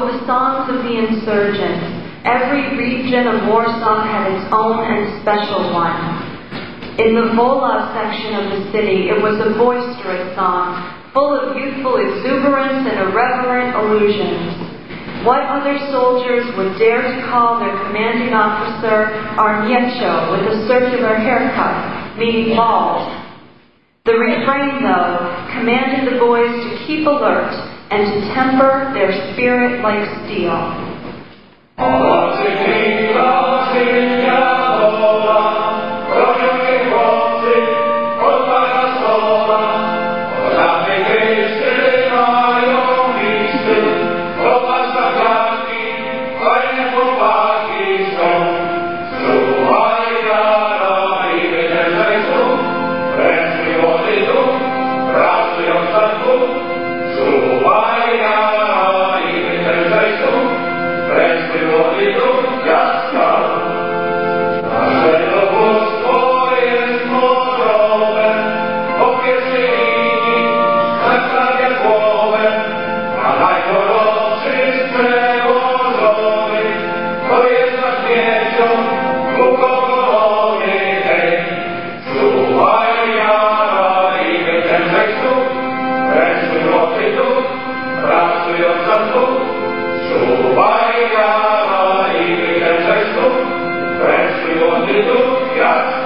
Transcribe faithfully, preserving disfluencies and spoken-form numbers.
of the songs of the insurgents. Every region of Warsaw had its own and special one. In the Wola section of the city, it was a boisterous song, full of youthful exuberance and irreverent allusions. What other soldiers would dare to call their commanding officer Armieccio with a circular haircut, meaning bald? The refrain, though, commanded the boys to keep alert and to temper their spirit like steel. Ja.